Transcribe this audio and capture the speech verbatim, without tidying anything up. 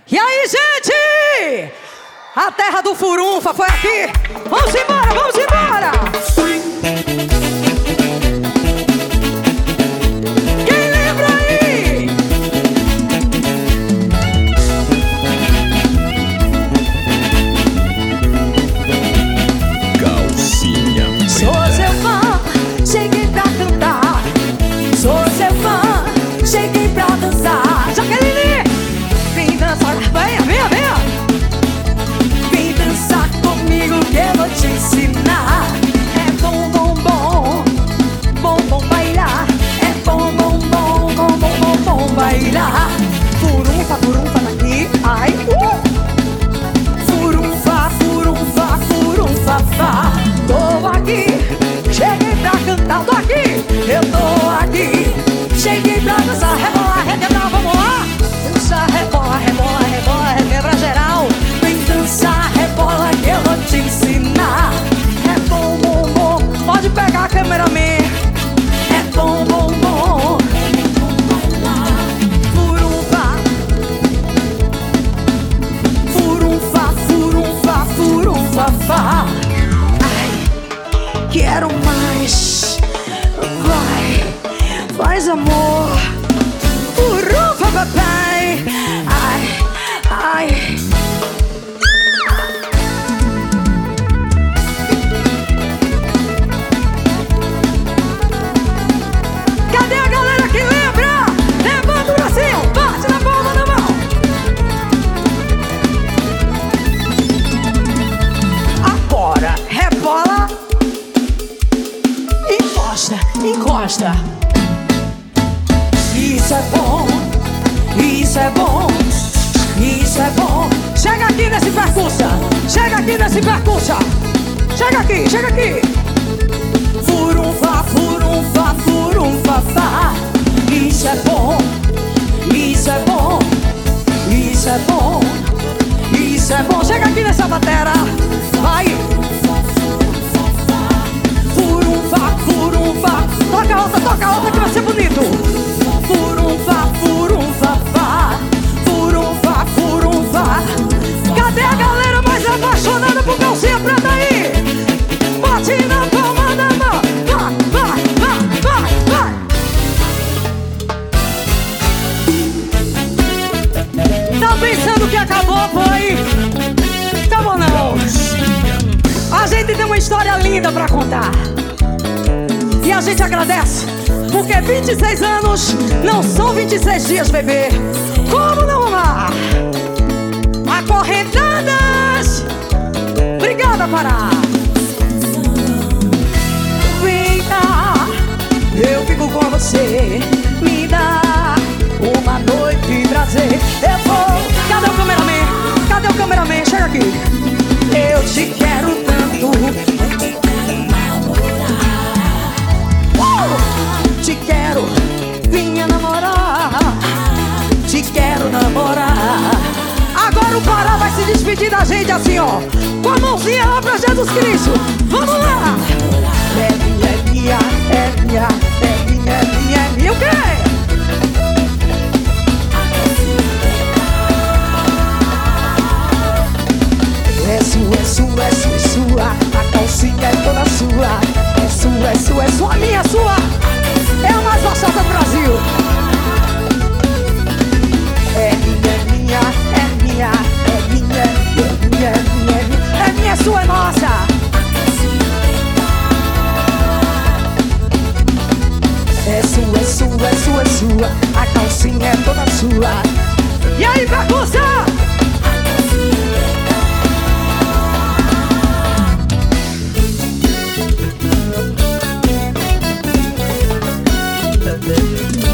E aí, gente? A terra do furunfa foi aqui. Vamos embora, vamos embora. Quem lembra aí? Calcinha preta. Sou seu fã, cheguei pra cantar. Sou seu fã, cheguei pra dançar. Jaqueline, vem dançar. Venha, venha, venha. Vem dançar comigo que eu vou te ensinar. É bom, bom, bom, bom, bom bailar. É bom, bom, bom, bom, bom, bom, bom bailar. Furunfa, furunfa daqui, ai, uh! Furunfa, furunfa, furunfa, fá. Tô aqui, cheguei pra cantar. Tô aqui, eu tô aqui. Cheguei pra dançar, rebolar, requebrar, vamos lá. Dança, rebola, rebola, rebola, requebra geral. Vem dançar, rebola que eu vou te ensinar. É bom, bom, bom, pode pegar a cameraman. É bom, bom, bom. Furunfa, furunfa, furunfa, furunfa, fá. Ai, quero mais. Vai, faz amor. Furunfa, papai. Ai, ai. Cadê a galera que lembra? Levanta o bracinho, bate na palma da mão. Agora, rebola. Encosta, encosta. Isso é bom, isso é bom, isso é bom. Chega aqui nesse percussa, chega aqui nesse percussa. Chega aqui, chega aqui. Furunfa, furunfa, furunfa, fá. Isso é bom, isso é bom, isso é bom, isso é bom. Chega aqui nessa batera, vai. Furunfa, furunfa. Toca outra, toca outra que vai ser bonito. Furunfa, furunfa, fá. Furunfa, furunfa. Cadê a galera mais apaixonada por calcinha preta aí? Bate na palma da mão. Vai, vai, vai, vai, vai. Tá pensando que acabou, foi? Acabou não. A gente tem uma história linda pra contar. E a gente agradece, porque vinte e seis anos não são vinte e seis dias, bebê. Como não amar? Acorrentadas. Obrigada, Pará. Vem cá, eu fico com você. Me dá uma noite de prazer. Eu vou. Cadê o cameraman? Cadê o cameraman? Chega aqui. Eu te quero tanto. Te quero, vinha namorar. Te quero namorar. Agora o Pará vai se despedir da gente assim, ó, com a mãozinha lá pra Jesus Cristo. Vamos lá. É minha, é minha, é minha, é minha, é minha, é minha. O quê? É sua, é sua, é sua, é sua. A calcinha é toda sua. É sua, é sua, é sua, minha, sua. É a mais gostosa do Brasil. É minha, é minha, é minha, é minha, é minha, é minha, é minha, é minha, é sua, é nossa. É sua, é sua, é sua, é sua. A calcinha é toda sua. E aí, bagunça? Thank you.